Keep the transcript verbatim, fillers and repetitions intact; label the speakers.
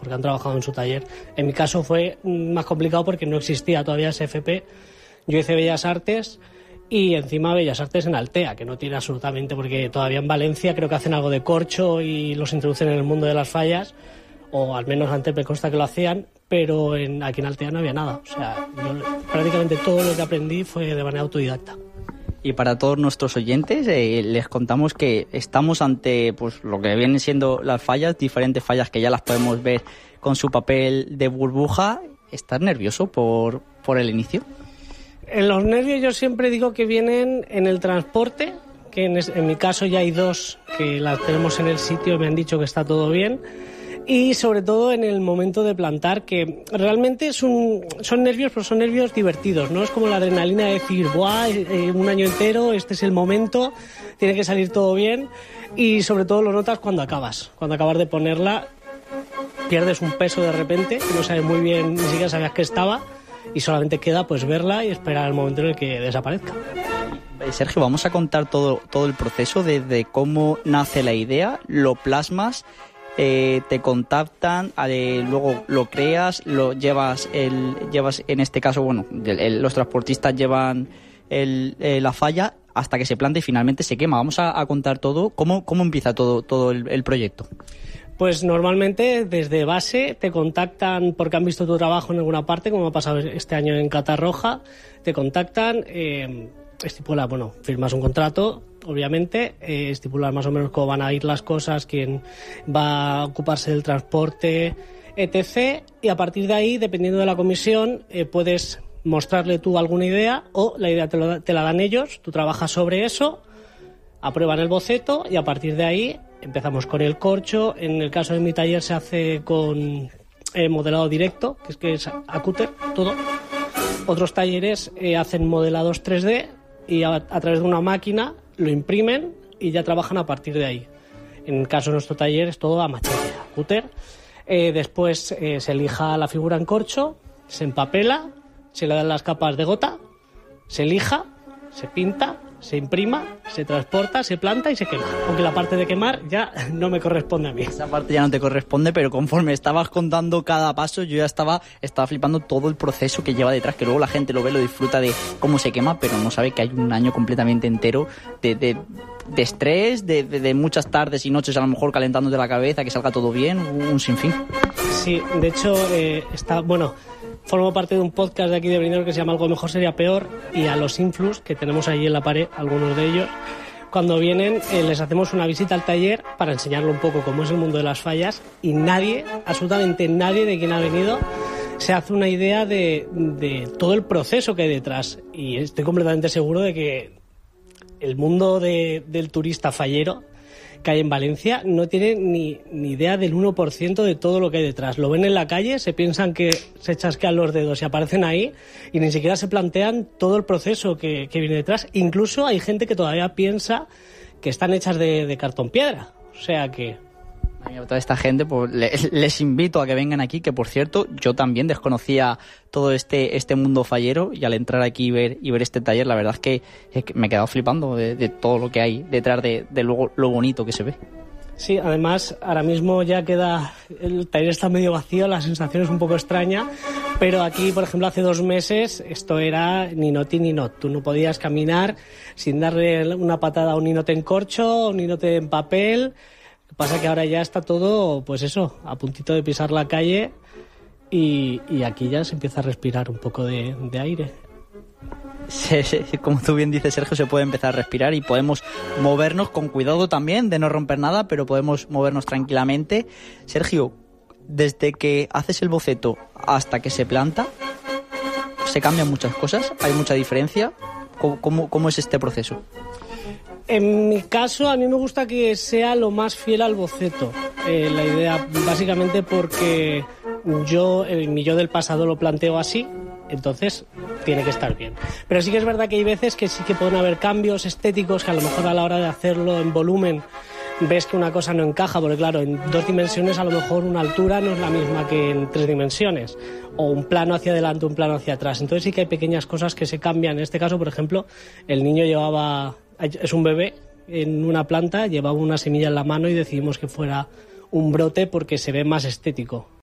Speaker 1: porque han trabajado en su taller. En mi caso fue más complicado porque no existía todavía ese F P. Yo hice Bellas Artes y encima Bellas Artes en Altea, que no tiene absolutamente, porque todavía en Valencia creo que hacen algo de corcho y los introducen en el mundo de las fallas, o al menos antes me consta que lo hacían, pero en, aquí en Altea no había nada. O sea, yo prácticamente todo lo que aprendí fue de manera autodidacta.
Speaker 2: Y para todos nuestros oyentes, eh, les contamos que estamos ante pues lo que vienen siendo las fallas, diferentes fallas que ya las podemos ver con su papel de burbuja. ¿Estás nervioso por, por el inicio?
Speaker 1: En los nervios yo siempre digo que vienen en el transporte, que en, es, en mi caso ya hay dos que las tenemos en el sitio y me han dicho que está todo bien. Y sobre todo en el momento de plantar, que realmente es un, son nervios, pero son nervios divertidos, ¿no? Es como la adrenalina de decir, ¡buah! Eh, un año entero, este es el momento, tiene que salir todo bien. Y sobre todo lo notas cuando acabas. Cuando acabas de ponerla, pierdes un peso de repente, que no sabes muy bien, ni siquiera sabías que estaba, y solamente queda pues verla y esperar el momento en el que desaparezca.
Speaker 2: Sergio, vamos a contar todo, todo el proceso desde cómo nace la idea, lo plasmas, Eh, te contactan, eh, luego lo creas, lo llevas, el, llevas en este caso, bueno, el, el, los transportistas llevan el, eh, la falla hasta que se planta y finalmente se quema. Vamos a, a contar todo. ¿Cómo, cómo empieza todo, todo el, el proyecto?
Speaker 1: Pues normalmente desde base te contactan porque han visto tu trabajo en alguna parte, como ha pasado este año en Catarroja, te contactan, eh, estipula, bueno, firmas un contrato, obviamente, eh, estipular más o menos cómo van a ir las cosas, quién va a ocuparse del transporte, etcétera. Y a partir de ahí, dependiendo de la comisión, eh, puedes mostrarle tú alguna idea o la idea te, lo, te la dan ellos, tú trabajas sobre eso, aprueban el boceto y a partir de ahí empezamos con el corcho. En el caso de mi taller se hace con eh, modelado directo, que es que es a cúter, todo. Otros talleres eh, hacen modelados tres D y a, a través de una máquina lo imprimen y ya trabajan a partir de ahí. En el caso de nuestro taller es todo a machete, a cúter. Eh, después eh, se lija la figura en corcho, se empapela, se le dan las capas de gota, se lija, se pinta, se imprima, se transporta, se planta y se quema. Aunque la parte de quemar ya no me corresponde a mí.
Speaker 2: Esa parte ya no te corresponde, pero conforme estabas contando cada paso, yo ya estaba, estaba flipando todo el proceso que lleva detrás, que luego la gente lo ve, lo disfruta de cómo se quema, pero no sabe que hay un año completamente entero de, de, de estrés, de, de, de muchas tardes y noches a lo mejor calentándote la cabeza, que salga todo bien, un sinfín.
Speaker 1: Sí, de hecho, eh, está, bueno... Formo parte de un podcast de aquí de Brindero que se llama Algo Mejor Sería Peor, y a los influs que tenemos ahí en la pared, algunos de ellos, cuando vienen eh, les hacemos una visita al taller para enseñarle un poco cómo es el mundo de las fallas, y nadie, absolutamente nadie de quien ha venido se hace una idea de, de todo el proceso que hay detrás, y estoy completamente seguro de que el mundo de, del turista fallero que hay en Valencia no tiene ni, ni idea del uno por ciento de todo lo que hay detrás. Lo ven en la calle, se piensan que se chasquean los dedos y aparecen ahí y ni siquiera se plantean todo el proceso que, que viene detrás. Incluso hay gente que todavía piensa que están hechas de, de cartón piedra. O sea que...
Speaker 2: A toda esta gente pues les, les invito a que vengan aquí, que por cierto yo también desconocía todo este este mundo fallero, y al entrar aquí y ver y ver este taller, la verdad es que, es que me he quedado flipando de, de todo lo que hay detrás de, de lo, lo bonito que se ve.
Speaker 1: Sí, además ahora mismo ya queda, el taller está medio vacío, la sensación es un poco extraña, pero aquí, por ejemplo, hace dos meses esto era ni noti ni not. Tú no podías caminar sin darle una patada a un ninote en corcho, un ninote en papel. Lo que pasa que ahora ya está todo, pues eso, a puntito de pisar la calle, y, y aquí ya se empieza a respirar un poco de, de aire.
Speaker 2: Sí, sí, como tú bien dices, Sergio, se puede empezar a respirar y podemos movernos con cuidado también de no romper nada, pero podemos movernos tranquilamente. Sergio, desde que haces el boceto hasta que se planta, ¿se cambian muchas cosas? ¿Hay mucha diferencia? ¿Cómo, cómo, cómo es este proceso?
Speaker 1: En mi caso, a mí me gusta que sea lo más fiel al boceto. Eh, la idea, básicamente porque yo, eh, mi yo del pasado lo planteo así, entonces tiene que estar bien. Pero sí que es verdad que hay veces que sí que pueden haber cambios estéticos que a lo mejor a la hora de hacerlo en volumen ves que una cosa no encaja, porque claro, en dos dimensiones a lo mejor una altura no es la misma que en tres dimensiones, o un plano hacia adelante, un plano hacia atrás. Entonces sí que hay pequeñas cosas que se cambian. En este caso, por ejemplo, el niño llevaba, es un bebé en una planta, llevaba una semilla en la mano y decidimos que fuera un brote porque se ve más estético.